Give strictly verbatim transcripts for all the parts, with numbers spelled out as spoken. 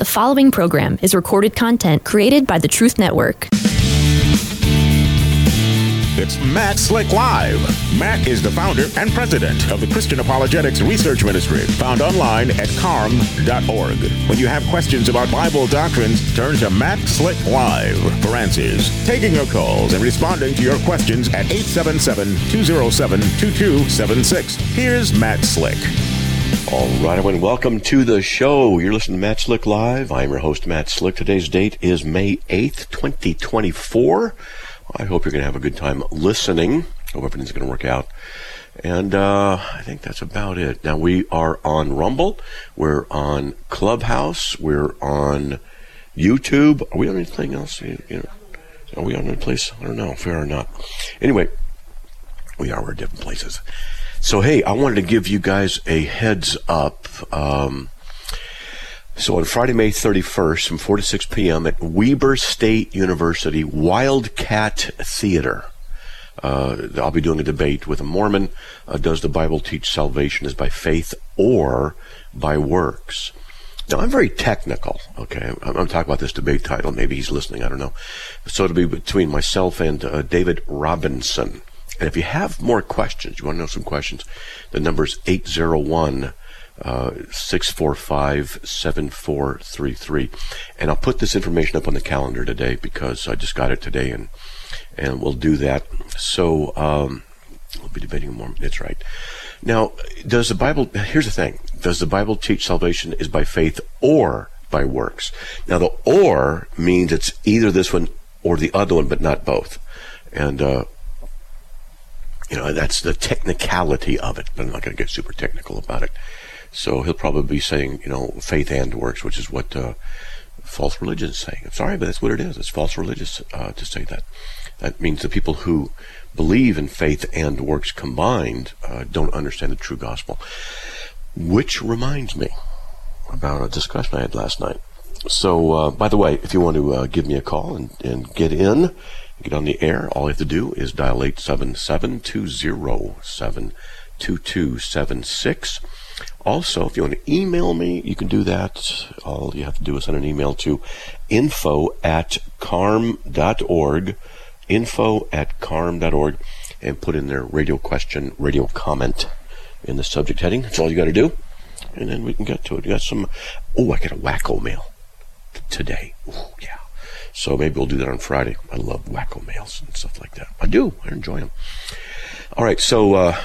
The following program is recorded content created by the Truth Network. It's Matt Slick Live. Matt is the founder and president of the Christian Apologetics Research Ministry, found online at carm dot org. When you have questions about Bible doctrines, turn to Matt Slick Live for answers. Taking your calls and responding to your questions at eight seven seven, two oh seven, two two seven six. Here's Matt Slick. All right, everyone, welcome to the show. You're listening to Matt Slick Live. I'm your host, Matt Slick. Today's date is May eighth, twenty twenty-four. I hope you're going to have a good time listening. Hope everything's going to work out. And uh, I think that's about it. Now, we are on Rumble. We're on Clubhouse. We're on YouTube. Are we on anything else? You know, are we on any place? I don't know if we are or not. Anyway, we are. We're different places. So, hey, I wanted to give you guys a heads up. Um, so on Friday, May thirty-first, from four to six p.m. at Weber State University Wildcat Theater, uh, I'll be doing a debate with a Mormon. Uh, does the Bible teach salvation is by faith or by works? Now, I'm very technical, okay? I'm, I'm talking about this debate title. Maybe he's listening, I don't know. So it'll be between myself and uh, David Robinson. And if you have more questions, you want to know some questions, the number is eight oh one, six four five, seven four three three. And I'll put this information up on the calendar today because I just got it today, and and we'll do that. So um, we'll be debating more. That's right. Now, does the Bible, here's the thing, does the Bible teach salvation is by faith or by works? Now, the or means it's either this one or the other one, but not both. And, uh, You know, that's the technicality of it, but I'm not going to get super technical about it. So he'll probably be saying, you know, faith and works, which is what uh, false religion is saying. I'm sorry, but that's what it is. It's false religious uh, to say that. That means the people who believe in faith and works combined uh, don't understand the true gospel. Which reminds me about a discussion I had last night. So, uh, by the way, if you want to uh, give me a call and, and get in, get on the air, all you have to do is dial eight seven seven, two oh seven, two two seven six. Also, if you want to email me, you can do that. All you have to do is send an email to info at carm dot org, info at carm dot org, and put in their radio question, radio comment in the subject heading. That's all you got to do, and then we can get to it. You got some, oh, I got a wacko mail today. Oh, yeah. So maybe we'll do that on Friday. I love wacko mails and stuff like that. I do. I enjoy them. All right. So, uh,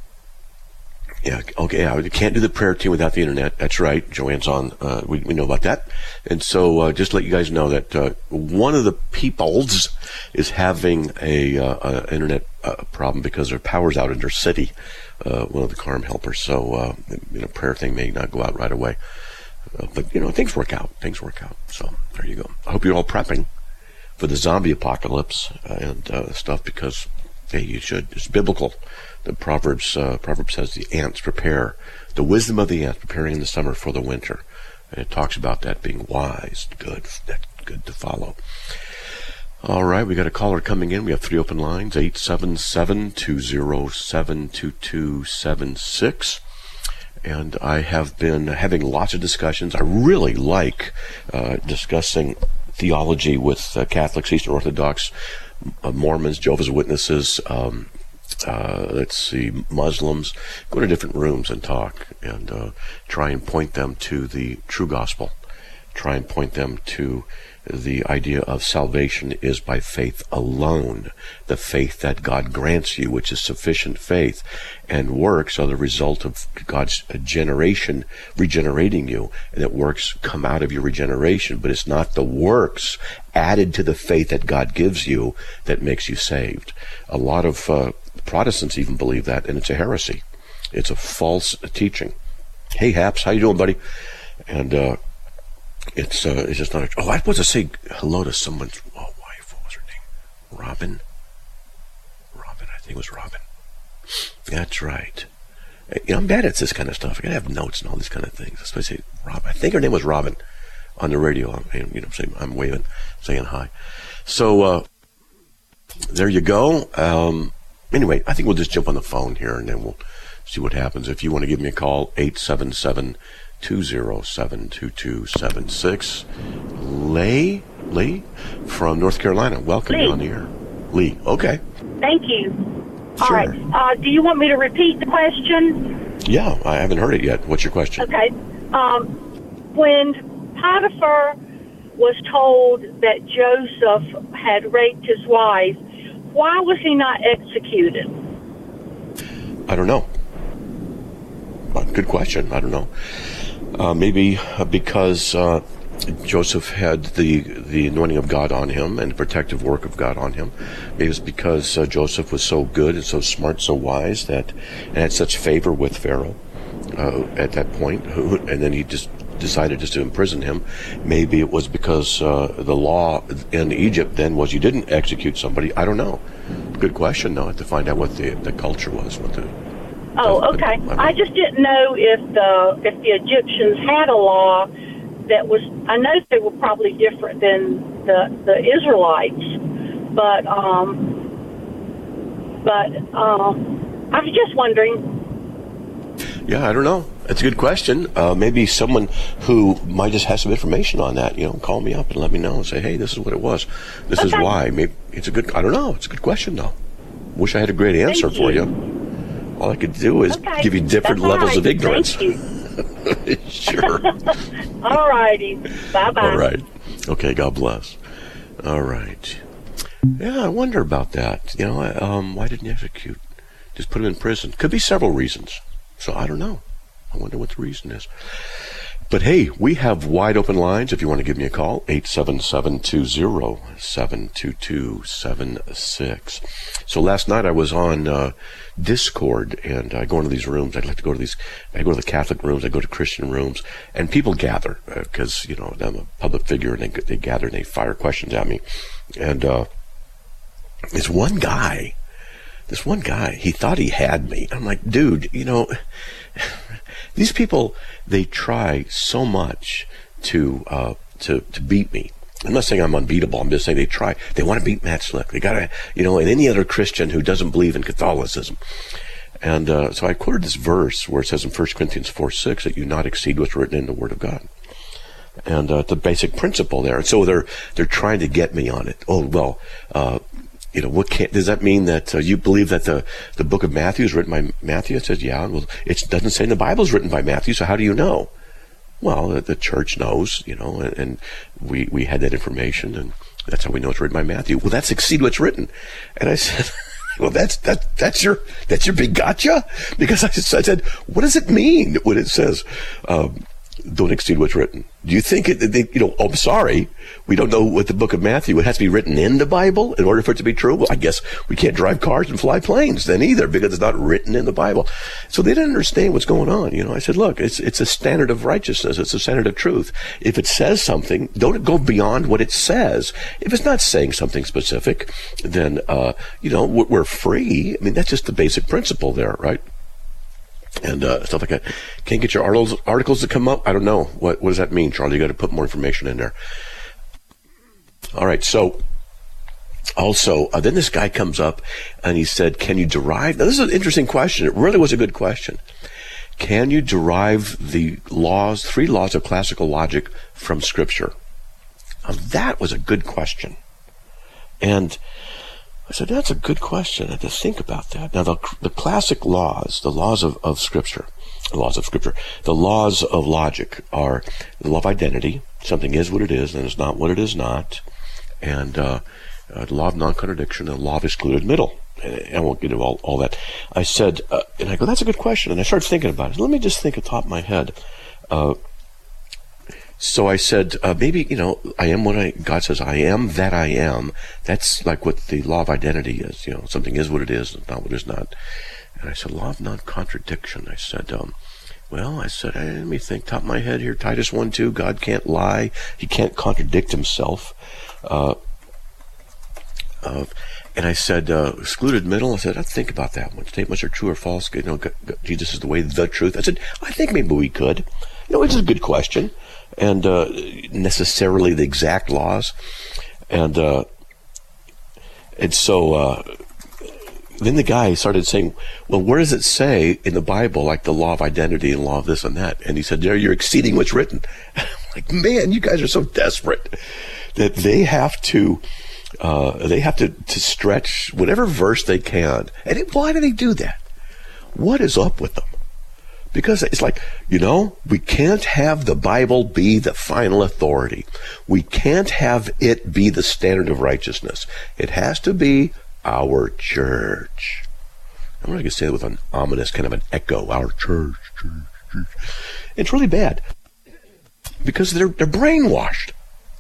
yeah. Okay. I can't do the prayer team without the internet. That's right. Joanne's on. Uh, we, we know about that. And so, uh, just to let you guys know that, uh, one of the peoples is having a, uh, a internet uh, problem because their power's out in their city. Uh, one of the Carm helpers. So, uh, you know, prayer thing may not go out right away. Uh, but, you know, things work out. Things work out. So, there you go. I hope you're all prepping for the zombie apocalypse uh, and uh, stuff because, hey, you should. It's biblical. The Proverbs, uh, Proverbs says the ants prepare, the wisdom of the ants preparing in the summer for the winter. And it talks about that being wise, good, that's good to follow. All right, we got a caller coming in. We have three open lines, eight seven seven, two oh seven, two two seven six. And I have been having lots of discussions. I really like uh, discussing theology with uh, Catholics, Eastern Orthodox, uh, Mormons, Jehovah's Witnesses, um, uh, let's see, Muslims. Go to different rooms and talk and uh, try and point them to the true gospel. Try and point them to the idea of salvation is by faith alone, the faith that God grants you, which is sufficient faith, and works are the result of God's generation regenerating you, and that works come out of your regeneration, but it's not the works added to the faith that God gives you that makes you saved. A lot of uh, Protestants even believe that, and it's a heresy. It's a false teaching. Hey, Haps, how you doing, buddy? And uh It's uh, it's just not. A, oh, I was to say hello to someone's oh, wife. What was her name? Robin. Robin, I think it was Robin. That's right. You know, I'm bad at this kind of stuff. I gotta have notes and all these kind of things. Especially Robin. I think her name was Robin on the radio. I'm, you know, saying I'm waving, saying hi. So uh, there you go. Um, anyway, I think we'll just jump on the phone here and then we'll see what happens. If you want to give me a call, eight seven seven, two zero seven two two seven six. Lee, Lee from North Carolina. Welcome Lee. you on the air. Lee, okay. Thank you. Sure. All right. Uh, do you want me to repeat the question? Yeah, I haven't heard it yet. What's your question? Okay. Um, when Potiphar was told that Joseph had raped his wife, why was he not executed? I don't know. Uh, Good question. I don't know. Uh, maybe uh, because uh, Joseph had the the anointing of God on him and the protective work of God on him. Maybe it's because uh, Joseph was so good and so smart, so wise, that and had such favor with Pharaoh uh, at that point, who, and then he just decided just to imprison him. Maybe it was because uh, the law in Egypt then was you didn't execute somebody. I don't know. Good question, though, to find out what the, the culture was. What the Oh, the- okay. the- I just didn't know if the if the Egyptians had a law that was. I know they were probably different than the the Israelites, but um, but um, I was just wondering. Yeah, I don't know. That's a good question. Uh, maybe someone who might just have some information on that, you know, call me up and let me know and say, hey, this is what it was. This is Okay. why. Maybe it's a good, I don't know. It's a good question, though. Wish I had a great answer Thank for you. you. All I could do is Okay. give you different That's all levels right. of ignorance. Thank you. Sure. All righty. Bye bye. All right. Okay, God bless. All right. Yeah, I wonder about that. You know, um, why didn't you execute? Just put him in prison. Could be several reasons. So I don't know. I wonder what the reason is. But hey, we have wide open lines if you want to give me a call, eight seven seven, two zero, seven two two seven six. So last night I was on uh, Discord, and I go into these rooms. I'd like to go to these, I go to the Catholic rooms, I go to Christian rooms, and people gather, because, uh, you know, I'm a public figure, and they, they gather and they fire questions at me. And uh, this one guy, this one guy, he thought he had me. I'm like, dude, you know, these people, they try so much to uh, to to beat me. I'm not saying I'm unbeatable. I'm just saying they try. They want to beat Matt Slick. They got to, you know, and any other Christian who doesn't believe in Catholicism. And uh, so I quoted this verse where it says in First Corinthians four six that you not exceed what's written in the Word of God. And uh, the basic principle there. And so they're they're trying to get me on it. Oh, well, uh, you know, what can, does that mean that uh, you believe that the, the book of Matthew is written by Matthew? It says, yeah. Well, it doesn't say the Bible is written by Matthew, so how do you know? Well, the, the church knows, you know, and, and we, we had that information, and that's how we know it's written by Matthew. Well, that's exceed what's written. And I said, well, that's that that's your that's your big gotcha? Because I, just, I said, what does it mean when it says, um, don't exceed what's written? Do you think it, they, you know, oh, I'm sorry, we don't know what the book of Matthew, it has to be written in the Bible in order for it to be true? Well, I guess we can't drive cars and fly planes then either, because it's not written in the Bible. So they didn't understand what's going on. You know, I said, look, it's it's a standard of righteousness. It's a standard of truth. If it says something, don't go beyond what it says. If it's not saying something specific, then, uh, you know, we're, we're free. I mean, that's just the basic principle there, right? And uh, stuff like that. Can't get your articles, articles to come up? I don't know. What, what does that mean, Charlie? You got to put more information in there. All right. So also, uh, then this guy comes up and he said, can you derive? Now, this is an interesting question. It really was a good question. Can you derive the laws, three laws of classical logic from Scripture? Now, that was a good question. And I said, that's a good question. I had to think about that. Now, the, the classic laws, the laws of, of Scripture, the laws of Scripture, the laws of logic are the law of identity. Something is what it is, and it's not what it is not. And uh, uh, the law of non-contradiction, and the law of excluded middle. And I won't get into all, all that. I said, uh, and I go, that's a good question. And I started thinking about it. Let me just think at the top of my head. Uh, So I said, uh, maybe, you know, I am what I, God says, I am that I am. That's like what the law of identity is. You know, something is what it is, and not what it is not. And I said, law of non-contradiction. I said, um, well, I said, hey, let me think, top of my head here, Titus one two, God can't lie. He can't contradict himself. Uh, uh, and I said, uh, excluded middle. I said, I'd think about that one. Statements are true or false. You know, God, God, Jesus is the way, the truth. I said, I think maybe we could. You know, it's a good question. And uh, necessarily the exact laws, and uh, and so uh, then the guy started saying, well, where does it say in the Bible, like the law of identity and law of this and that? And he said, there, you're exceeding what's written. I'm like, man, you guys are so desperate that they have to, uh, they have to, to stretch whatever verse they can. And it, why do they do that? What is up with them? Because it's like, you know, we can't have the Bible be the final authority. We can't have it be the standard of righteousness. It has to be our church. I'm not going to say it with an ominous kind of an echo. Our church, church, church. It's really bad because they're they're brainwashed.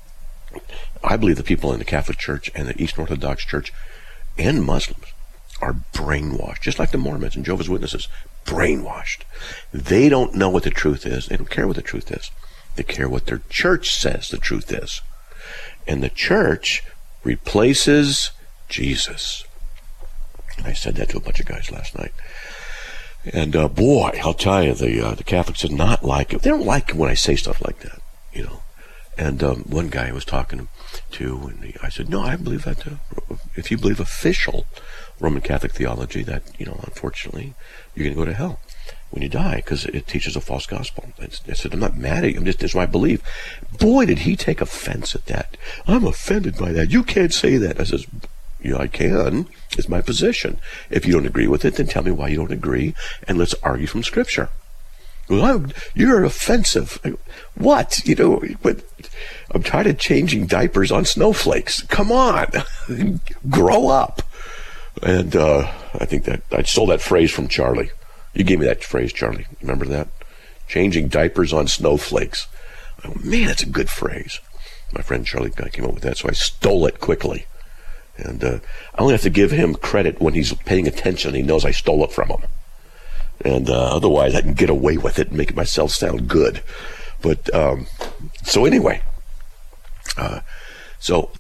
I believe the people in the Catholic Church and the Eastern Orthodox Church and Muslims are brainwashed, just like the Mormons and Jehovah's Witnesses, brainwashed. They don't know what the truth is. They don't care what the truth is. They care what their church says the truth is. And the church replaces Jesus. I said that to a bunch of guys last night. And uh, boy, I'll tell you, the uh, the Catholics did not like it. They don't like it when I say stuff like that, you know. And um, one guy I was talking to, and he, I said, no, I believe that uh, if you believe official Roman Catholic theology, that, you know, unfortunately, you're going to go to hell when you die because it teaches a false gospel. I said, I'm not mad at you. I'm just, this is my belief. Boy, did he take offense at that. I'm offended by that. You can't say that. I says, you know, I can. It's my position. If you don't agree with it, then tell me why you don't agree, and let's argue from Scripture. Well, I'm, you're offensive. What? You know, but I'm tired of changing diapers on snowflakes. Come on. Grow up. And uh, I think that I stole that phrase from Charlie. You gave me that phrase, Charlie. Remember that? Changing diapers on snowflakes. Oh, man, it's a good phrase. My friend Charlie came up with that, so I stole it quickly. And uh, I only have to give him credit when he's paying attention. He knows I stole it from him. And uh, otherwise, I can get away with it and make myself sound good. But, um, so anyway. Uh, so,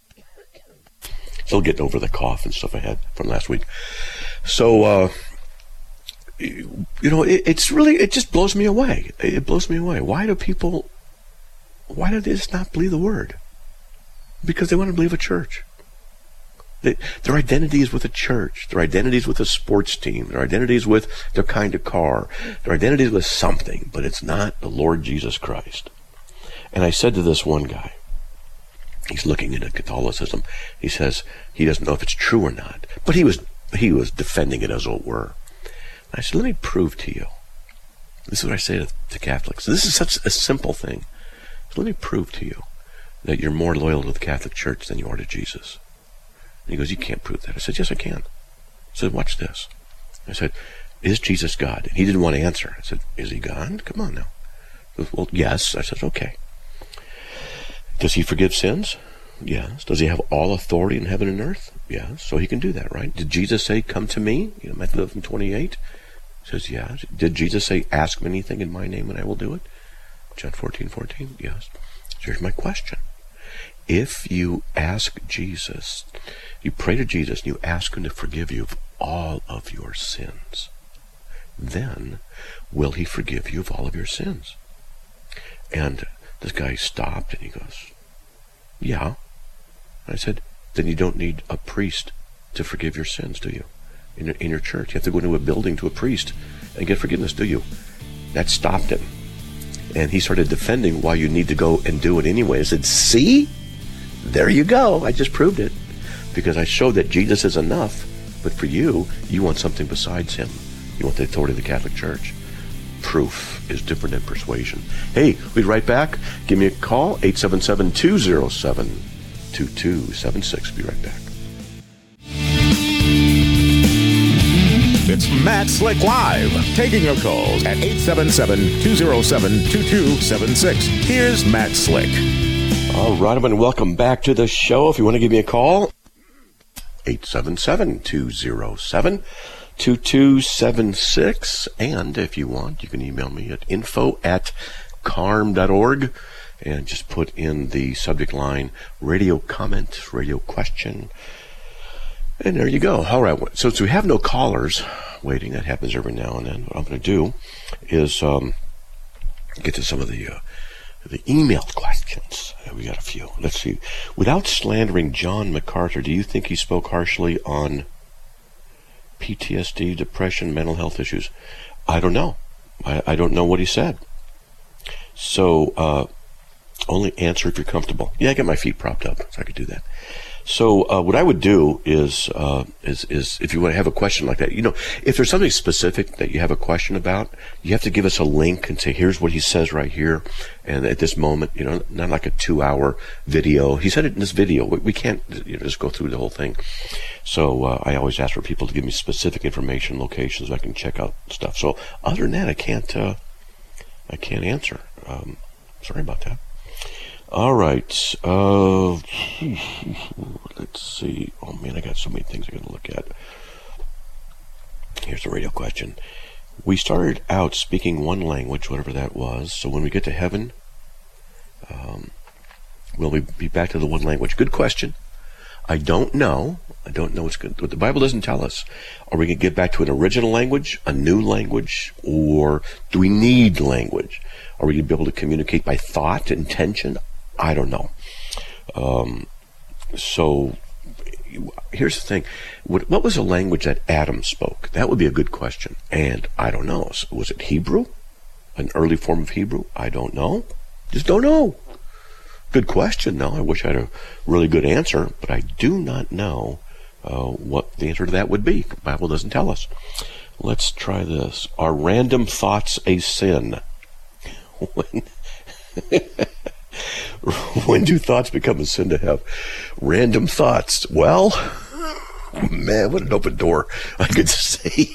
still getting over the cough and stuff I had from last week. So, uh, you know, it, it's really, it just blows me away. It blows me away. Why do people, why do they just not believe the Word? Because they want to believe a church. They, their identity is with a church. Their identity is with a sports team. Their identity is with their kind of car. Their identity is with something, but it's not the Lord Jesus Christ. And I said to this one guy, he's looking into Catholicism. He says he doesn't know if it's true or not, but he was he was defending it as it were. I said, let me prove to you. This is what I say to, to Catholics. This is such a simple thing. So let me prove to you that you're more loyal to the Catholic Church than you are to Jesus. And he goes, you can't prove that. I said, yes, I can. I said, watch this. I said, is Jesus God? And he didn't want to answer. I said, is he God? Come on now. He goes, well, yes. I said, okay. Does he forgive sins? Yes. Does he have all authority in heaven and earth? Yes. So he can do that, right? Did Jesus say, come to me? You know, Matthew eleven twenty-eight says, yes. Did Jesus say, ask me anything in my name and I will do it? John fourteen fourteen, yes. So here's my question. If you ask Jesus, you pray to Jesus and you ask him to forgive you of all of your sins, then will he forgive you of all of your sins? And this guy stopped and he goes, yeah. I said, then you don't need a priest to forgive your sins, do you? In your, in your church. You have to go into a building to a priest and get forgiveness, do you? That stopped him. And he started defending why you need to go and do it anyway. I said, see? There you go. I just proved it. Because I showed that Jesus is enough. But for you, you want something besides him. You want the authority of the Catholic Church. Proof is different than persuasion. Hey, we'll be right back. Give me a call, eight seven seven, two oh seven, two two seven six. Be right back. It's Matt Slick Live, taking your calls at eight seven seven, two oh seven, two two seven six. Here's Matt Slick. All right, everyone, welcome back to the show. If you want to give me a call, eight seven seven, two oh seven, two two seven six. And if you want, you can email me at info at carm dot org and just put in the subject line, radio comment, radio question. And there you go. All right. So, so we have no callers waiting. That happens every now and then. What I'm going to do is um, get to some of the uh, the email questions. Uh, we got a few. Let's see. Without slandering John MacArthur, do you think he spoke harshly on P T S D, depression, mental health issues. I don't know. I, I don't know what he said. So, uh, only answer if you're comfortable. Yeah, I got my feet propped up, so I could do that. So, uh, what I would do is, uh, is, is if you want to have a question like that, you know, if there's something specific that you have a question about, you have to give us a link and say, here's what he says right here. And at this moment, you know, not like a two hour video. He said it in this video. We, we can't, you know, just go through the whole thing. So, uh, I always ask for people to give me specific information, locations, so I can check out stuff. So, other than that, I can't, uh, I can't answer. Um, sorry about that. All right. Uh, let's see. Oh, man, I got so many things I got to look at. Here's the radio question. We started out speaking one language, whatever that was. So when we get to heaven, um, will we be back to the one language? Good question. I don't know. I don't know what's good. What the Bible doesn't tell us. Are we going to get back to an original language, a new language, or do we need language? Are we going to be able to communicate by thought, intention? I don't know. Um, so here's the thing. What, what was the language that Adam spoke? That would be a good question. And I don't know. Was it Hebrew? An early form of Hebrew? I don't know. Just don't know. Good question. No, I wish I had a really good answer, but I do not know uh, what the answer to that would be. The Bible doesn't tell us. Let's try this. Are random thoughts a sin? When When do thoughts become a sin to have? Random thoughts. Well, man, what an open door I could say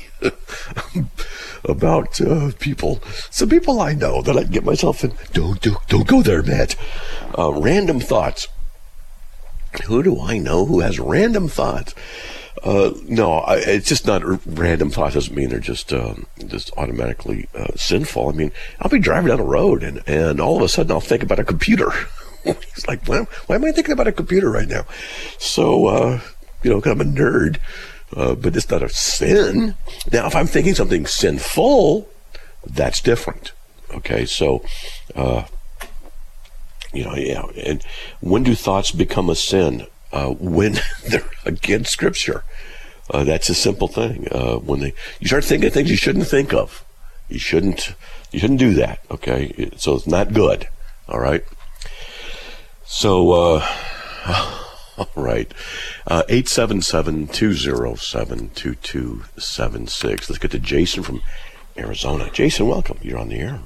about uh, people. Some people I know that I get myself in. Don't do, don't go there, Matt. Uh, random thoughts. Who do I know who has random thoughts? Uh, no, I, it's just not random thoughts. Doesn't mean they're just um, just automatically uh, sinful. I mean, I'll be driving down the road and, and all of a sudden I'll think about a computer. It's like, why, why am I thinking about a computer right now? So, uh, you know, 'cause I'm a nerd, uh, but it's not a sin. Now, if I'm thinking something sinful, that's different. Okay, so, uh, you know, yeah. And when do thoughts become a sin? Uh, when they're against Scripture. Uh, that's a simple thing. Uh, when they, you start thinking of things you shouldn't think of. You shouldn't, you shouldn't do that, okay? So it's not good, all right? So, uh, all right. Uh, eight seven seven, two zero seven, two two seven six. Let's get to Jason from Arizona. Jason, welcome. You're on the air.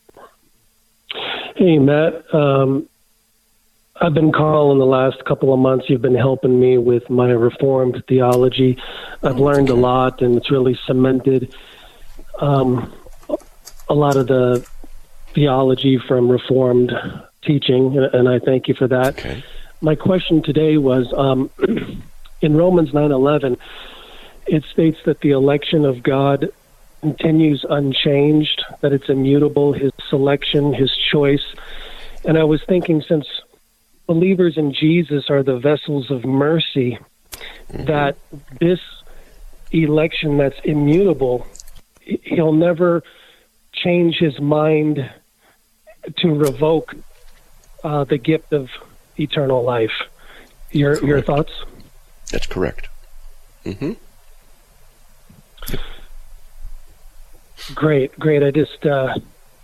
Hey, Matt. Um, I've been calling the last couple of months. You've been helping me with my Reformed theology. I've learned a lot, and it's really cemented um, a lot of the theology from Reformed teaching, and I thank you for that. Okay. My question today was, um, in Romans nine eleven, it states that the election of God continues unchanged, that it's immutable, his selection, his choice. And I was thinking, since believers in Jesus are the vessels of mercy, mm-hmm. that this election that's immutable, he'll never change his mind to revoke uh, the gift of eternal life. Your your thoughts? That's correct. Mm-hmm. Great, great. I just, uh,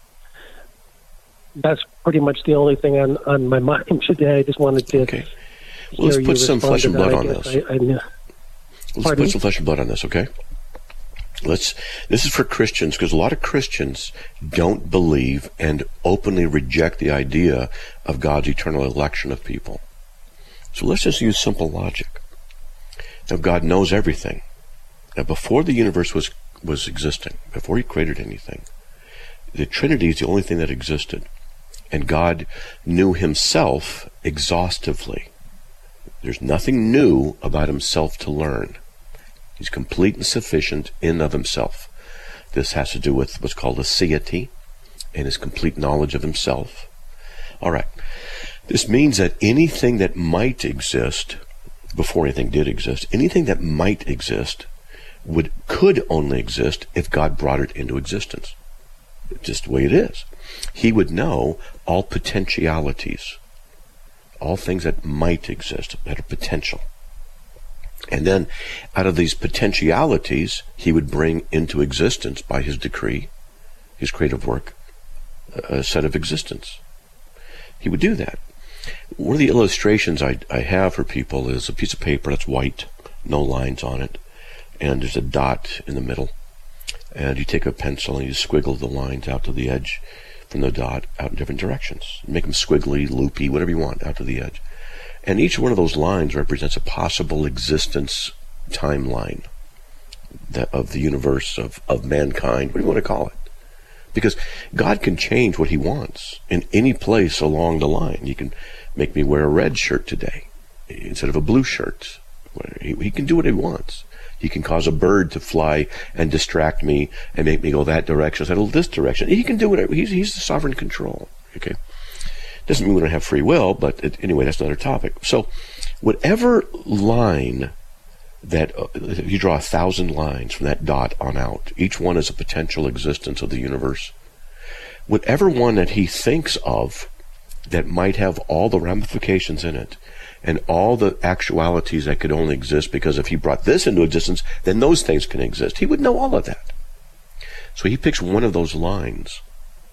that's pretty much the only thing on, on my mind today. I just wanted to okay. Well, let's put some flesh and blood on this. I, I, I, let's put some flesh and blood on this, okay? Let's. This is for Christians, because a lot of Christians don't believe and openly reject the idea of God's eternal election of people. So let's just use simple logic. Now, God knows everything. Now, before the universe was was existing, before he created anything, the Trinity is the only thing that existed. And God knew himself exhaustively. There's nothing new about himself to learn. He's complete and sufficient in and of himself. This has to do with what's called aseity and his complete knowledge of himself. All right. This means that anything that might exist, before anything did exist, anything that might exist would could only exist if God brought it into existence. It's just the way it is. He would know all potentialities, all things that might exist, that are potential. And then out of these potentialities, he would bring into existence by his decree, his creative work, a set of existence. He would do that. One of the illustrations I, I have for people is a piece of paper that's white, no lines on it, and there's a dot in the middle. And you take a pencil and you squiggle the lines out to the edge from the dot out in different directions. Make them squiggly, loopy, whatever you want out to the edge. And each one of those lines represents a possible existence timeline that, of the universe, of, of mankind, what do you want to call it? Because God can change what he wants in any place along the line. He can make me wear a red shirt today instead of a blue shirt. He, he can do what he wants. He can cause a bird to fly and distract me and make me go that direction instead of this direction. He can do whatever. He's, he's the sovereign control. Okay. Doesn't mean we don't have free will, but it, anyway, that's another topic. So whatever line that, uh, if you draw a thousand lines from that dot on out, each one is a potential existence of the universe. Whatever one that he thinks of that might have all the ramifications in it and all the actualities that could only exist because if he brought this into existence, then those things can exist. He would know all of that. So he picks one of those lines,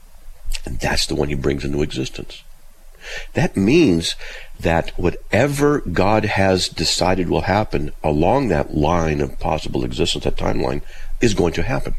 and that's the one he brings into existence. That means that whatever God has decided will happen along that line of possible existence, that timeline, is going to happen.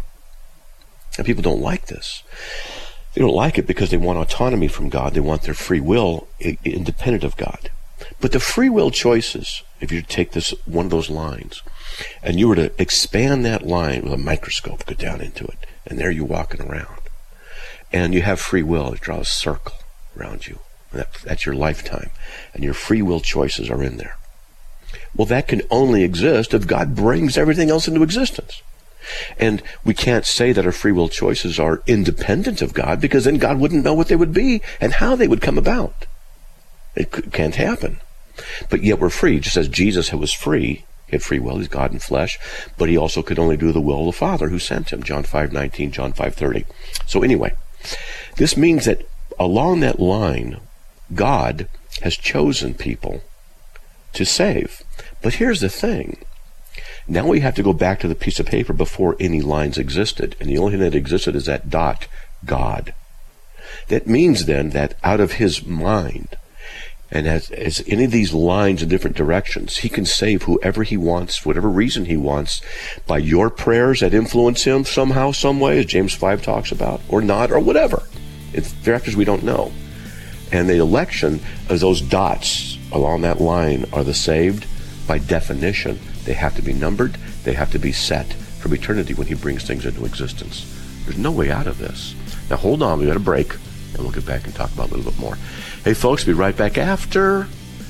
And people don't like this. They don't like it because they want autonomy from God. They want their free will independent of God. But the free will choices, if you take this one of those lines, and you were to expand that line with a microscope, go down into it, and there you're walking around, and you have free will, you draw a circle around you. That, that's your lifetime, and your free will choices are in there. Well, that can only exist if God brings everything else into existence. And we can't say that our free will choices are independent of God, because then God wouldn't know what they would be and how they would come about. It c- can't happen. But yet we're free, just as Jesus was free. He had free will, he's God in flesh, but he also could only do the will of the Father who sent him, John five nineteen, John five thirty. So anyway, this means that along that line, God has chosen people to save. But here's the thing. Now we have to go back to the piece of paper before any lines existed. And the only thing that existed is that dot, God. That means then that out of his mind, and as, as any of these lines in different directions, he can save whoever he wants, for whatever reason he wants, by your prayers that influence him somehow, some way, as James five talks about, or not, or whatever. It's factors we don't know. And the election of those dots along that line are the saved. By definition, they have to be numbered. They have to be set from eternity when he brings things into existence. There's no way out of this. Now hold on, we got a break, and we'll get back and talk about it a little bit more. Hey folks, be right back after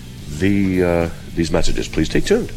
the uh, these messages. Please stay tuned.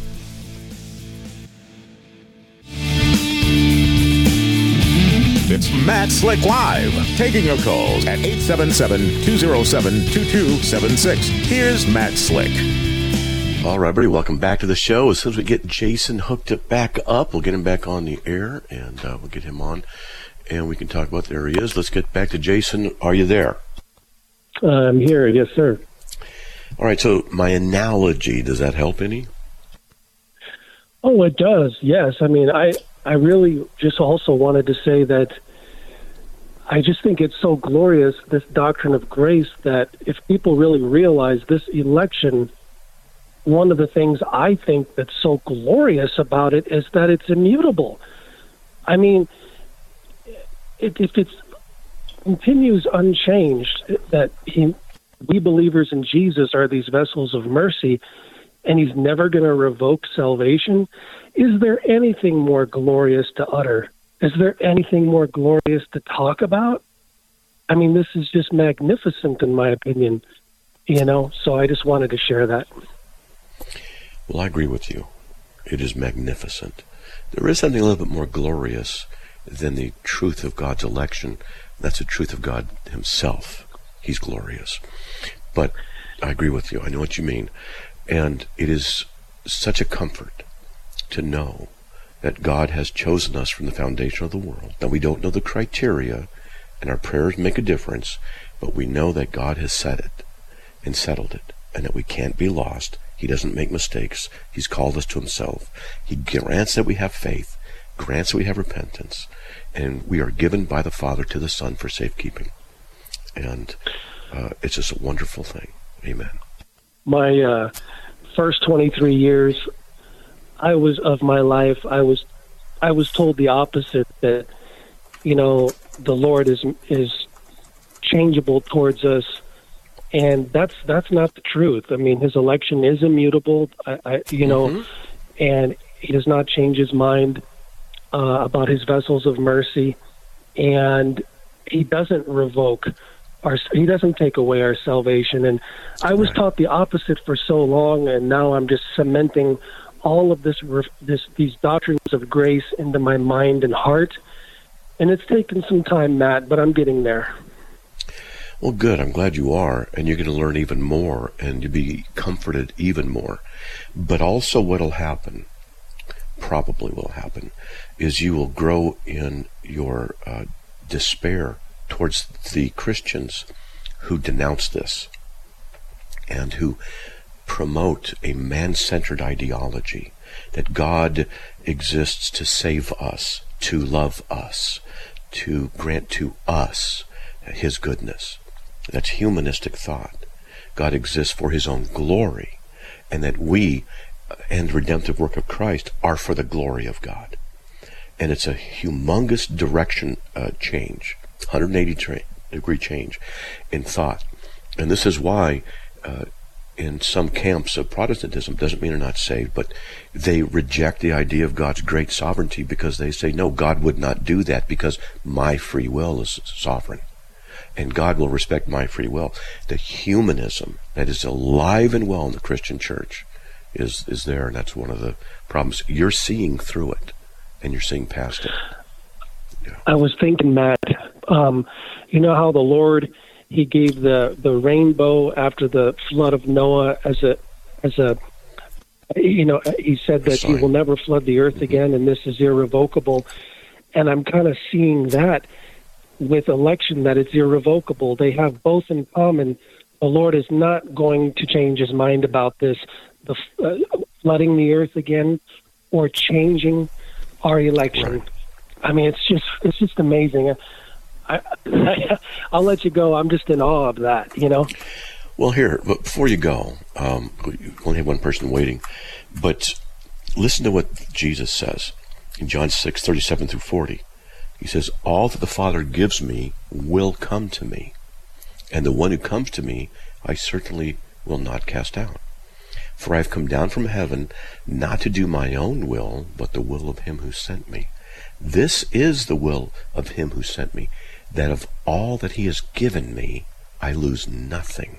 It's Matt Slick Live, taking your calls at eight seven seven, two oh seven, two two seven six. Here's Matt Slick. All right, everybody, welcome back to the show. As soon as we get Jason hooked up back up, we'll get him back on the air, and uh, we'll get him on, and we can talk about, there he is. Let's get back to Jason. Are you there? I'm here, yes, sir. All right, so my analogy, does that help any? Oh, it does, yes. I mean, I, I really just also wanted to say that I just think it's so glorious, this doctrine of grace, that if people really realize this election, one of the things I think that's so glorious about it is that it's immutable. I mean, it, if it continues unchanged, that he, we believers in Jesus are these vessels of mercy, and he's never going to revoke salvation, is there anything more glorious to utter? Is there anything more glorious to talk about? I mean, this is just magnificent in my opinion, you know, so I just wanted to share that. Well, I agree with you. It is magnificent. There is something a little bit more glorious than the truth of God's election. That's the truth of God himself. He's glorious. But I agree with you. I know what you mean. And it is such a comfort to know that God has chosen us from the foundation of the world. Now, we don't know the criteria, and our prayers make a difference, but we know that God has said it and settled it. and that we can't be lost. He doesn't make mistakes. He's called us to himself. He grants that we have faith, grants that we have repentance, and we are given by the Father to the Son for safekeeping. And uh, it's just a wonderful thing. Amen. My uh, first twenty-three years, I was of my life, I was, I was told the opposite, that, you know, the Lord is is changeable towards us, and that's that's not the truth. I mean, his election is immutable, I, I, you know, mm-hmm. and he does not change his mind uh, about his vessels of mercy, and he doesn't revoke our, he doesn't take away our salvation. And I was right. taught the opposite for so long, and now I'm just cementing all of this, this these doctrines of grace into my mind and heart. And it's taken some time, Matt, but I'm getting there. Well, good. I'm glad you are, and you're going to learn even more, and you'll be comforted even more. But also what'll happen, probably will happen, is you will grow in your uh, despair towards the Christians who denounce this and who promote a man-centered ideology, that God exists to save us, to love us, to grant to us his goodness. That's humanistic thought. God exists for his own glory, and that we and the redemptive work of Christ are for the glory of God. And it's a humongous direction uh, change, one hundred eighty tra- degree change in thought. And this is why uh, in some camps of Protestantism, doesn't mean they're not saved, but they reject the idea of God's great sovereignty, because they say, no, God would not do that because my free will is sovereign. And God will respect my free will. The humanism that is alive and well in the Christian church is, is there, and that's one of the problems. You're seeing through it, and you're seeing past it. Yeah. I was thinking, Matt, um, you know how the Lord, he gave the, the rainbow after the flood of Noah as a, as a, you know, he said that he will never flood the earth mm-hmm. again, and this is irrevocable. And I'm kind of seeing that with election, that it's irrevocable. They have both in common. The Lord is not going to change his mind about this, the uh, flooding the earth again, or changing our election. Right. I mean, it's just it's just amazing. I, I, I'll let you go. I'm just in awe of that, you know. Well, here, but before you go, um, we only have one person waiting, but listen to what Jesus says in John six, thirty-seven through forty. He says, all that the Father gives me will come to me, and the one who comes to me I certainly will not cast out. For I have come down from heaven not to do my own will, but the will of him who sent me. This is the will of him who sent me, that of all that he has given me I lose nothing,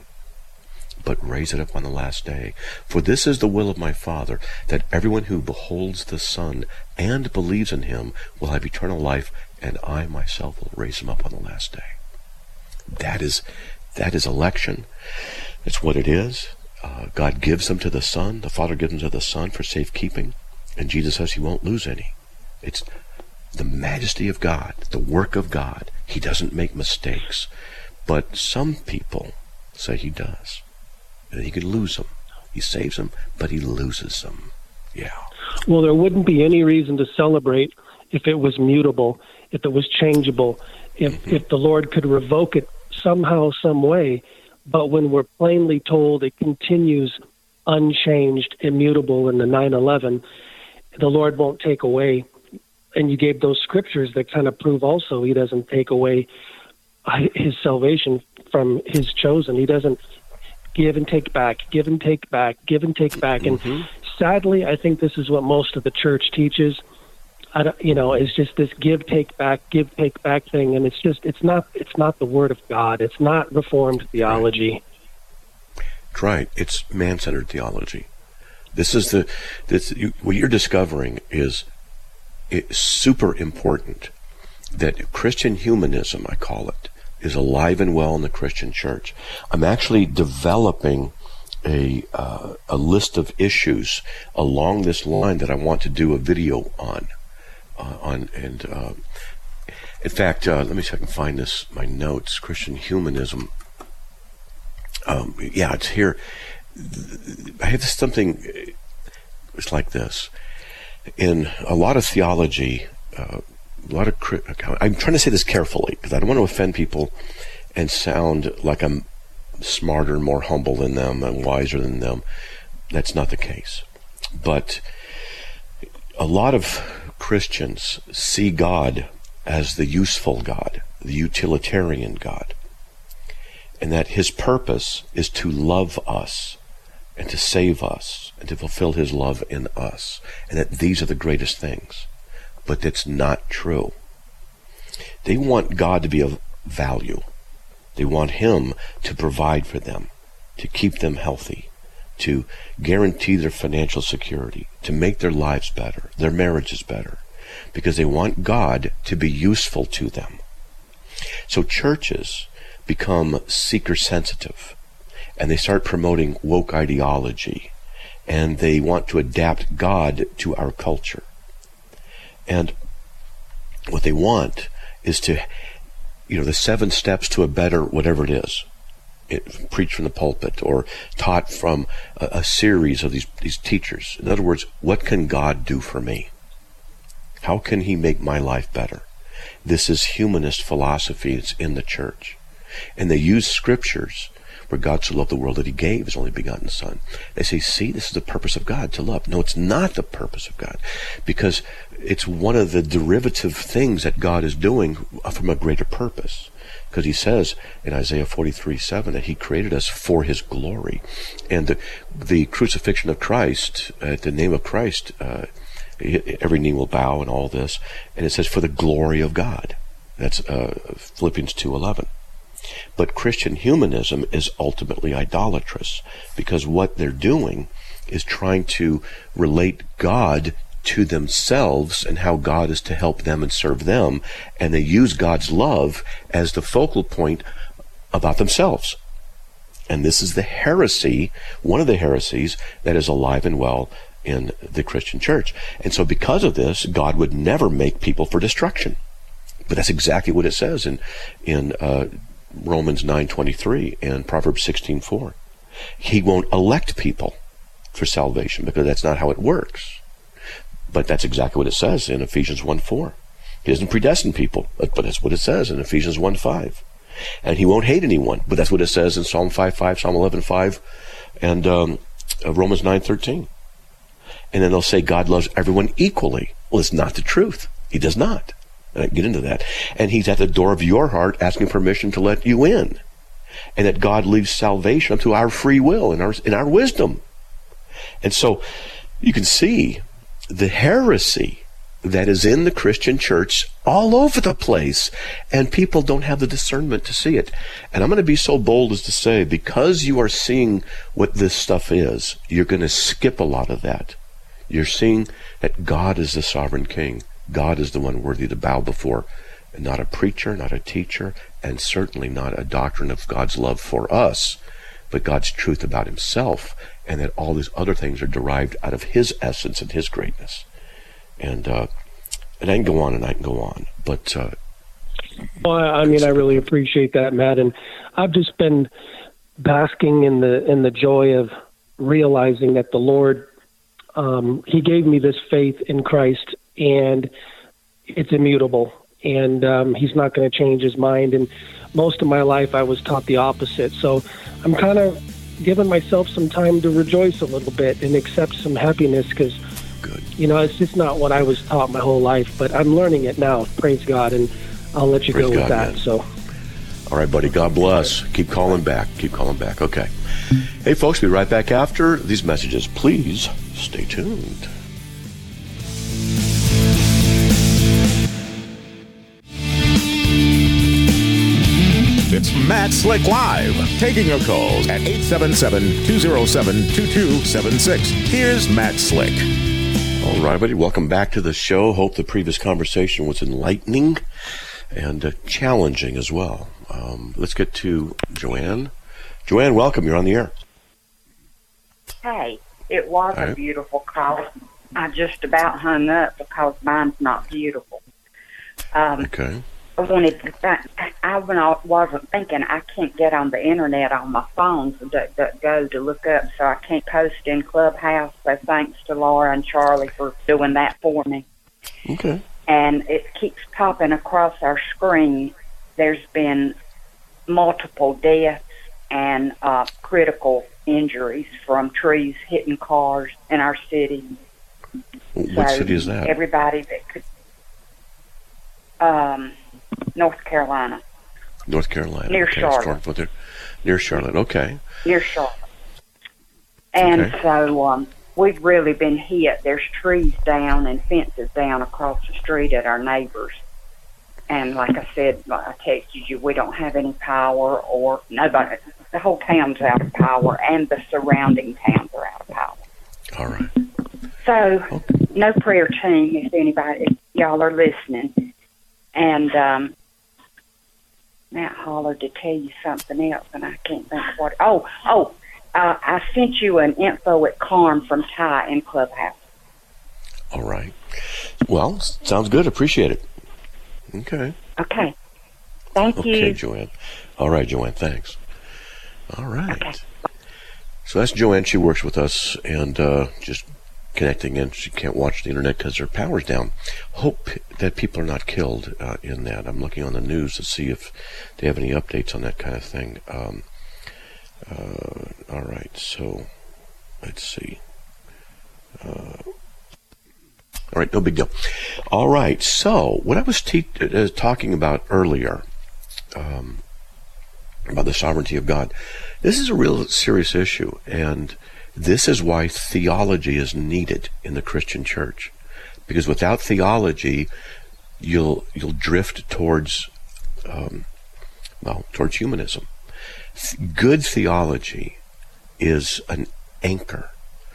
but raise it up on the last day. For this is the will of my Father, that everyone who beholds the Son and believes in him will have eternal life, and I myself will raise him up on the last day. That is, that is election. It's what it is. Uh, God gives them to the Son. The Father gives them to the Son for safekeeping, and Jesus says he won't lose any. It's the majesty of God, the work of God. He doesn't make mistakes, but some people say he does. And he can lose them. He saves them, but he loses them. Yeah. Well, there wouldn't be any reason to celebrate if it was mutable, if it was changeable, if mm-hmm. if the Lord could revoke it somehow, some way. But when we're plainly told it continues unchanged, immutable in the nine eleven, the Lord won't take away. And you gave those scriptures that kind of prove also he doesn't take away his salvation from his chosen. He doesn't give and take back, give and take back, give and take back. And mm-hmm. sadly, I think this is what most of the church teaches. I don't, you know, it's just this give, take back, give, take back thing. And it's just, it's not, it's not the word of God. It's not Reformed theology. Right. That's right. It's man-centered theology. This is the, this, you, what you're discovering is it's super important, that Christian humanism, I call it, is alive and well in the Christian church. I'm actually developing a uh, a list of issues along this line that I want to do a video on. Uh, on and uh, in fact, uh, let me see if I can find this. My notes: Christian humanism. Um, yeah, it's here. I have something, it's like this. In a lot of theology, uh, a lot of, I'm trying to say this carefully because I don't want to offend people and sound like I'm smarter, more humble than them and wiser than them. That's not the case. But a lot of Christians see God as the useful God, the utilitarian God, and that his purpose is to love us and to save us and to fulfill his love in us, and that these are the greatest things. But that's not true. They want God to be of value. They want him to provide for them, to keep them healthy, to guarantee their financial security, to make their lives better, their marriages better, because they want God to be useful to them. So churches become seeker-sensitive, and they start promoting woke ideology, and they want to adapt God to our culture. And what they want is to, you know, the seven steps to a better whatever it is, it, preached from the pulpit or taught from a, a series of these, these teachers. In other words, what can God do for me? How can he make my life better? This is humanist philosophy. It's in the church. And they use scriptures where God so loved the world that he gave his only begotten Son. They say, see, this is the purpose of God, to love. No, it's not the purpose of God, because it's one of the derivative things that God is doing from a greater purpose. Because he says in Isaiah forty-three seven that he created us for his glory. And the, the crucifixion of Christ, at the name of Christ, uh, every knee will bow and all this. And it says, for the glory of God. That's uh, Philippians two eleven. But Christian humanism is ultimately idolatrous, because what they're doing is trying to relate God to themselves and how God is to help them and serve them, and they use God's love as the focal point about themselves. And this is the heresy, one of the heresies that is alive and well in the Christian church. And so because of this, God would never make people for destruction. But that's exactly what it says in in uh, Romans nine twenty-three and Proverbs sixteen four. He won't elect people for salvation, because that's not how it works. But that's exactly what it says in Ephesians one four. He doesn't predestine people, but that's what it says in Ephesians one five. And he won't hate anyone, but that's what it says in Psalm five five, Psalm eleven five, and um, Romans nine thirteen. And then they'll say God loves everyone equally. Well, it's not the truth. He does not. And I get into that. And he's at the door of your heart asking permission to let you in. And that God leaves salvation up to our free will and our, and our wisdom. And so you can see the heresy that is in the Christian church all over the place, and people don't have the discernment to see it. And I'm going to be so bold as to say, because you are seeing what this stuff is, you're going to skip a lot of that. You're seeing that God is the sovereign king. God is the one worthy to bow before, and not a preacher, not a teacher, and certainly not a doctrine of God's love for us, but God's truth about himself, and that all these other things are derived out of his essence and his greatness. And uh, and I can go on and I can go on, but uh, well, I mean, I really appreciate that, Matt, and I've just been basking in the in the joy of realizing that the Lord, um, he gave me this faith in Christ, and it's immutable, and um, he's not going to change his mind. And most of my life I was taught the opposite, so I'm kind of giving myself some time to rejoice a little bit and accept some happiness, because you know, it's just not what I was taught my whole life, but I'm learning it now, praise God, and I'll let you praise go with God, that. Man. So all right, buddy, God bless. Keep calling back. Keep calling back. Okay. Hey, folks, we'll be right back after these messages. Please stay tuned. It's Matt Slick Live, taking your calls at eight seven seven, two oh seven, two two seven six. Here's Matt Slick. All right, buddy, welcome back to the show. Hope the previous conversation was enlightening and uh, challenging as well. Um, let's get to Joanne. Joanne, welcome. You're on the air. Hey, it was All right. a beautiful call. I just about hung up because mine's not beautiful. Um, Okay. I wanted to think, I wasn't thinking I can't get on the internet on my phone to, to go to look up, so I can't post in Clubhouse. So thanks to Laura and Charlie for doing that for me. Okay. And it keeps popping across our screen. There's been multiple deaths and uh, critical injuries from trees hitting cars in our city. What so city is that? Everybody that could... Um... North Carolina. North Carolina. Near okay. Charlotte. Near Charlotte, okay. Near Charlotte. And okay. so um, we've really been hit. There's trees down and fences down across the street at our neighbors. And like I said, I texted you, we don't have any power, or nobody. The whole town's out of power, and the surrounding towns are out of power. All right. So, okay. no prayer team, if anybody, if y'all are listening. And um, Matt hollered to tell you something else, and I can't think of what. Oh, oh, uh, I sent you an info at Carm from Ty in Clubhouse. All right. Well, sounds good. Appreciate it. Okay. Okay. Thank okay, you. Okay, Joanne. All right, Joanne, thanks. All right. Okay. So that's Joanne. She works with us, and uh, just connecting in. She can't watch the internet because her power's down. Hope that people are not killed uh, in that. I'm looking on the news to see if they have any updates on that kind of thing. Um, uh, all right, so let's see. Uh, all right, no big deal. All right, so what I was te- uh, talking about earlier um, about the sovereignty of God, this is a real serious issue, and this is why theology is needed in the Christian church, because without theology, you'll you'll drift towards, um, well, towards humanism. Good theology is an anchor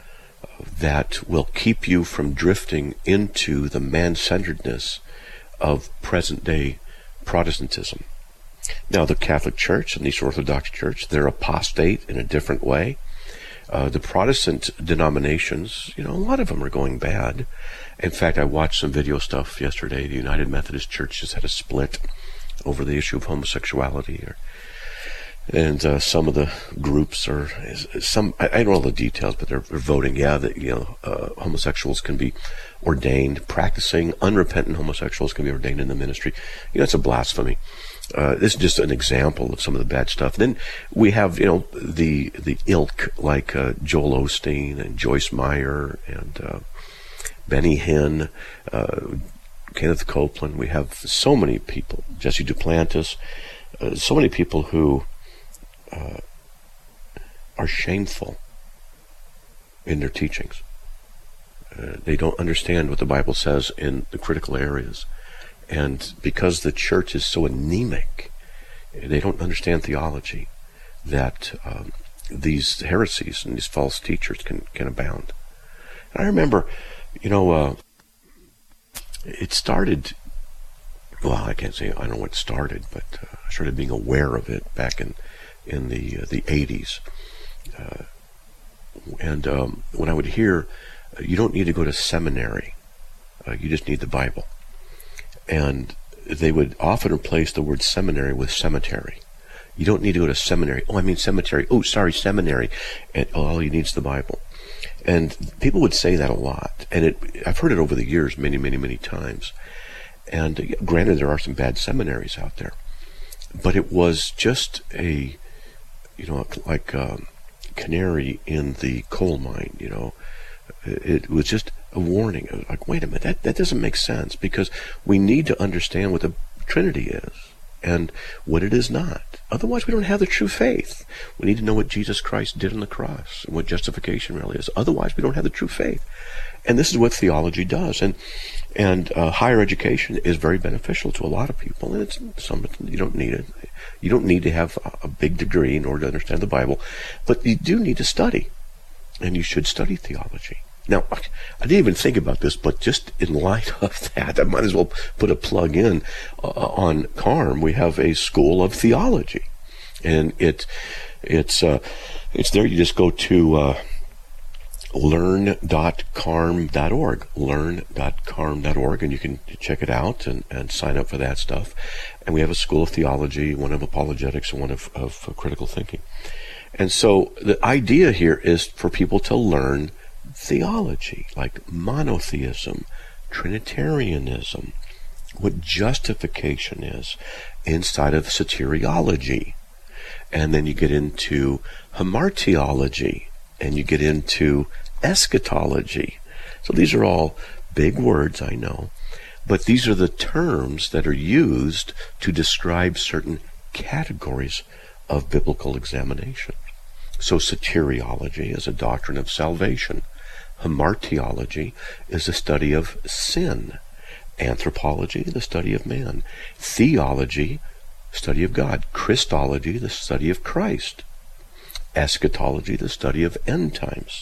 that will keep you from drifting into the man-centeredness of present-day Protestantism. Now, the Catholic Church and the Eastern Orthodox Church, they're apostate in a different way. Uh, the Protestant denominations, you know, a lot of them are going bad. In fact, I watched some video stuff yesterday. The United Methodist Church just had a split over the issue of homosexuality. Or, and uh, some of the groups are, some I, I don't know all the details, but they're, they're voting, yeah, that, you know, uh, homosexuals can be ordained, practicing unrepentant homosexuals can be ordained in the ministry. You know, it's a blasphemy. Uh, this is just an example of some of the bad stuff. Then we have, you know, the the ilk like uh, Joel Osteen and Joyce Meyer and uh, Benny Hinn, uh, Kenneth Copeland. We have so many people, Jesse Duplantis, uh, so many people who uh, are shameful in their teachings. Uh, they don't understand what the Bible says in the critical areas. And because the church is so anemic, they don't understand theology, that um, these heresies and these false teachers can, can abound. And I remember, you know, uh, it started, well, I can't say I don't know what started, but uh, I started being aware of it back in, in the, uh, the eighties. Uh, and um, when I would hear, uh, you don't need to go to seminary, uh, you just need the Bible. And they would often replace the word seminary with cemetery. You don't need to go to seminary. Oh, I mean cemetery. Oh, sorry, seminary. And oh, all you need is the Bible. And people would say that a lot. And it, I've heard it over the years many, many, many times. And uh, granted, there are some bad seminaries out there. But it was just a, you know, like a canary in the coal mine, you know. It, it was just a warning. It was like, wait a minute, that, that doesn't make sense, because we need to understand what the Trinity is and what it is not. Otherwise, we don't have the true faith. We need to know what Jesus Christ did on the cross and what justification really is. Otherwise, we don't have the true faith. And this is what theology does. And and uh, higher education is very beneficial to a lot of people. And it's some you don't need it. You don't need to have a, a big degree in order to understand the Bible, but you do need to study, and you should study theology. Now, I didn't even think about this, but just in light of that, I might as well put a plug in uh, on Carm. We have a school of theology, and it it's uh, it's there. You just go to uh, learn dot carm dot org, learn dot carm dot org, and you can check it out and, and sign up for that stuff. And we have a school of theology, one of apologetics, and one of, of critical thinking. And so the idea here is for people to learn theology, like monotheism, Trinitarianism, what justification is inside of soteriology. And then you get into hamartiology, and you get into eschatology. So these are all big words, I know, but these are the terms that are used to describe certain categories of biblical examination. So soteriology is a doctrine of salvation. Hamartiology is a study of sin. Anthropology, the study of man. Theology, study of God. Christology, the study of Christ. Eschatology, the study of end times.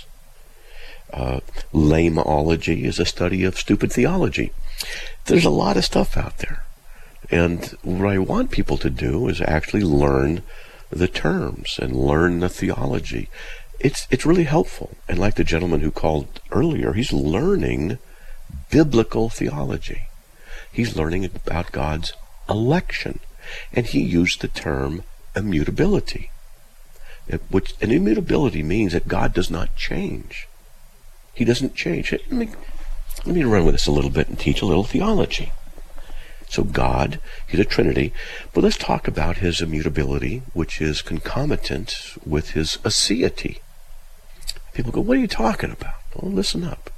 Uh, lameology is a study of stupid theology. There's a lot of stuff out there. And what I want people to do is actually learn the terms and learn the theology. It's it's really helpful. And like the gentleman who called earlier, he's learning biblical theology. He's learning about God's election. And he used the term immutability. Which, and immutability means that God does not change. He doesn't change. Let me, let me run with this a little bit and teach a little theology. So God, he's a Trinity, but let's talk about his immutability, which is concomitant with his aseity. People go, what are you talking about? Well, listen up.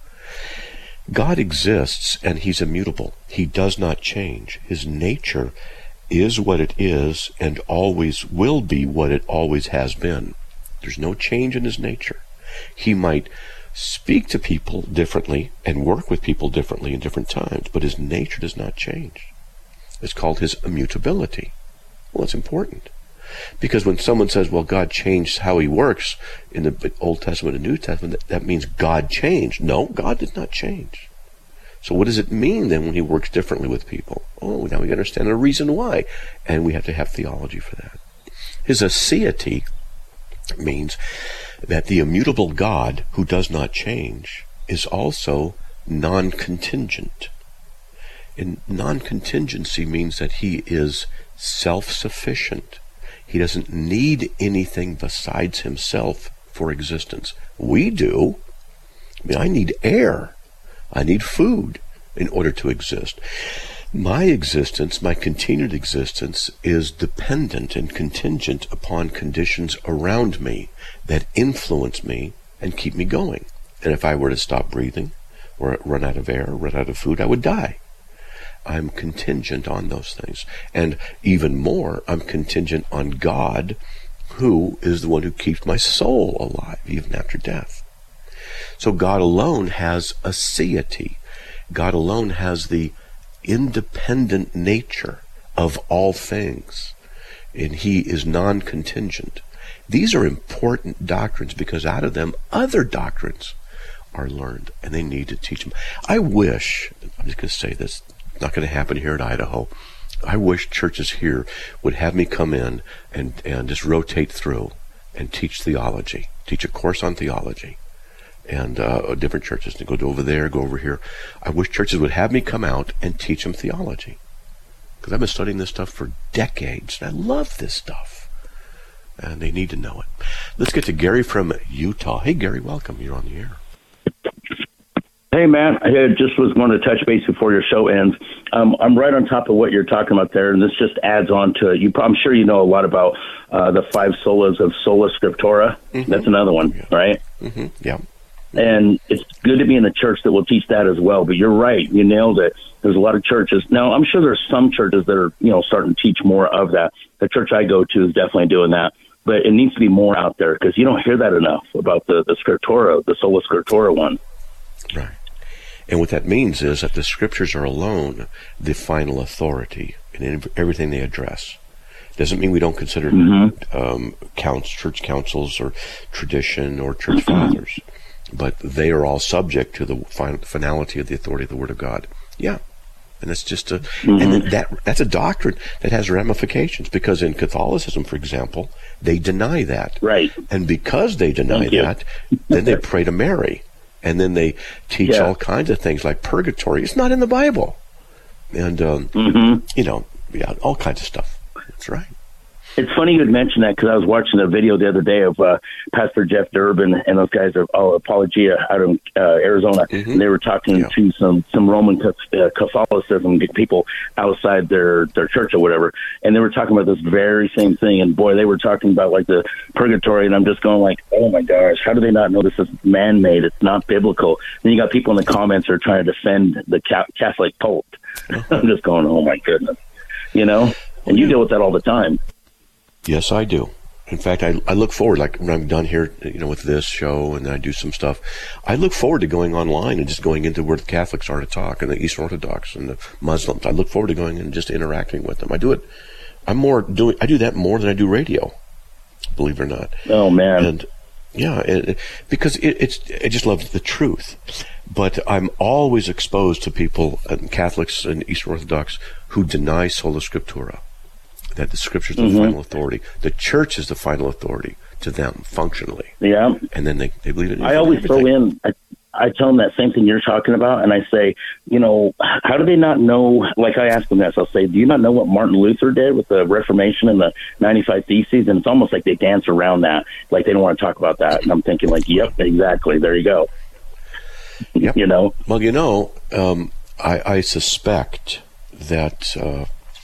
God exists and he's immutable. He does not change. His nature is what it is and always will be what it always has been. There's no change in his nature. He might speak to people differently and work with people differently in different times, but his nature does not change. It's called his immutability. Well, it's important. Because when someone says, well, God changed how he works in the Old Testament and New Testament, that, that means God changed. No, God did not change. So what does it mean then when he works differently with people? Oh, now we understand the reason why. And we have to have theology for that. His aseity means that the immutable God who does not change is also non-contingent. And non-contingency means that he is self-sufficient. He doesn't need anything besides himself for existence. We do. I mean, I need air. I need food in order to exist. My existence, my continued existence, is dependent and contingent upon conditions around me that influence me and keep me going. And if I were to stop breathing, or run out of air, run out of food, I would die. I'm contingent on those things. And even more, I'm contingent on God, who is the one who keeps my soul alive, even after death. So God alone has aseity. God alone has the independent nature of all things. And he is non-contingent. These are important doctrines because out of them, other doctrines are learned, and they need to teach them. I wish, I'm just going to say this, not going to happen here in Idaho. I wish churches here would have me come in and, and just rotate through and teach theology, teach a course on theology. And uh, different churches to go over there, go over here. I wish churches would have me come out and teach them theology. Because I've been studying this stuff for decades, and I love this stuff. And they need to know it. Let's get to Gary from Utah. Hey, Gary, welcome. You're on the air. Hey, Matt. I just was going to touch base before your show ends. Um, I'm right on top of what you're talking about there, and this just adds on to it. You, I'm sure you know a lot about uh, the five solas of Sola Scriptura. Mm-hmm. That's another one, yeah. right? Mm-hmm. Yeah. And it's good to be in a church that will teach that as well. But you're right. You nailed it. There's a lot of churches. Now, I'm sure there's some churches that are, you know, starting to teach more of that. The church I go to is definitely doing that. But it needs to be more out there because you don't hear that enough about the, the Scriptura, the Sola Scriptura one. Right. And what that means is that the Scriptures are alone the final authority in everything they address. Doesn't mean we don't consider mm-hmm. um, counts, church councils or tradition or church fathers. But they are all subject to the final, finality of the authority of the Word of God. Yeah, And it's just a, Mm-hmm. and that that's a doctrine that has ramifications, because in Catholicism, for example, they deny that. Right. And because they deny Thank you. that, then they pray to Mary. And then they teach Yeah. all kinds of things like purgatory. It's not in the Bible. And, um, Mm-hmm. you know, yeah, all kinds of stuff. That's right. It's funny you would mention that, because I was watching a video the other day of uh, Pastor Jeff Durbin and those guys are all Apologia out of uh, Arizona. Mhm. And they were talking Yeah. to some, some Roman uh, Catholicism people outside their, their church or whatever. And they were talking about this very same thing. And boy, they were talking about like the purgatory. And I'm just going like, oh my gosh, how do they not know this is man-made? It's not biblical. Then you got people in the comments who are trying to defend the ca- Catholic Pope. I'm just going, oh my goodness. You know? And you deal with that all the time. Yes, I do. In fact, I, I look forward, like when I'm done here, you know, with this show and I do some stuff, I look forward to going online and just going into where the Catholics are to talk, and the Eastern Orthodox and the Muslims. I look forward to going and just interacting with them. I do it. I'm more doing, I do that more than I do radio, believe it or not. Oh, man. And yeah, it, because it, it's, I just love the truth. But I'm always exposed to people, and Catholics and Eastern Orthodox, who deny sola scriptura, that the scriptures are the Mm-hmm. final authority. The church is the final authority to them, functionally. Yeah. And then they, they believe it. I always throw in, I, I tell them that same thing you're talking about, and I say, you know, how do they not know, like I ask them this, I'll say, do you not know what Martin Luther did with the Reformation and the ninety-five Theses? And it's almost like they dance around that, like they don't want to talk about that. And I'm thinking like, yep, exactly, there you go. Yep. You know? Well, you know, um, I, I suspect that, uh,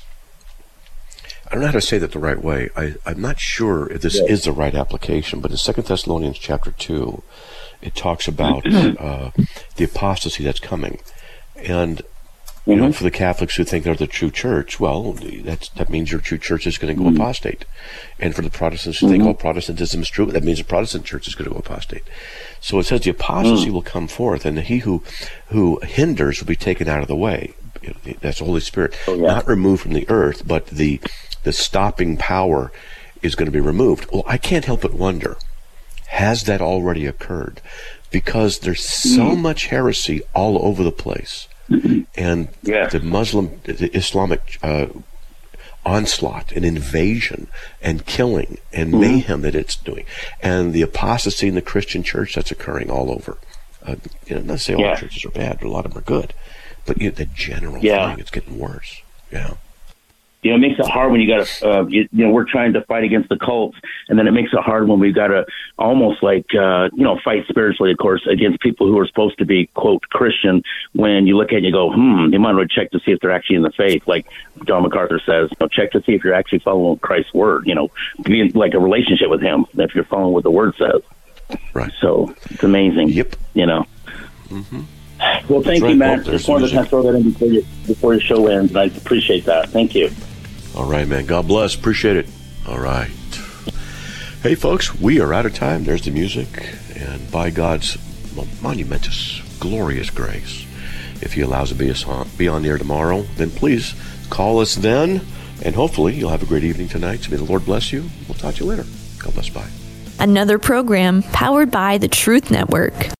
I don't know how to say that the right way. I, I'm not sure if this Yeah. is the right application, but in Second Thessalonians chapter two, it talks about uh, the apostasy that's coming. And, you know, Mhm. for the Catholics who think they're the true church, well, that's, that means your true church is going to go Mm-hmm. apostate. And for the Protestants who think all Protestantism is true, that means the Protestant church is going to go apostate. So it says the apostasy Mm. will come forth, and he who, who hinders will be taken out of the way. That's the Holy Spirit. Oh, yeah. Not removed from the earth, but the the stopping power is going to be removed. Well, I can't help but wonder, has that already occurred? Because there's so Mm. much heresy all over the place. And Yeah. the Muslim, the Islamic uh, onslaught and invasion and killing and Mm-hmm. mayhem that it's doing, and the apostasy in the Christian church that's occurring all over. Uh, you know, not to say all Yeah. churches are bad, but a lot of them are good. But you know, the general Yeah. thing, it's getting worse. Yeah. You know, it makes it hard when you got to, uh, you, you know, we're trying to fight against the cults, and then it makes it hard when we've got to almost like, uh, you know, fight spiritually, of course, against people who are supposed to be, quote, Christian, when you look at it and you go, hmm, you might want to check to see if they're actually in the faith. Like John MacArthur says, you know, check to see if you're actually following Christ's word, you know, be in like a relationship with him, if you're following what the word says. Right. So it's amazing. Yep. You know. Mm-hmm. Well, thank right. you, Matt. Well, there's Just wanted the to kind of throw that in before, you, before your show ends, and I appreciate that. Thank you. All right, man. God bless. Appreciate it. All right. Hey, folks, we are out of time. There's the music. And by God's monumentous, glorious grace, if He allows us to be, us on, be on the air tomorrow, then please call us then. And hopefully you'll have a great evening tonight. So may the Lord bless you. We'll talk to you later. God bless. Bye. Another program powered by the Truth Network.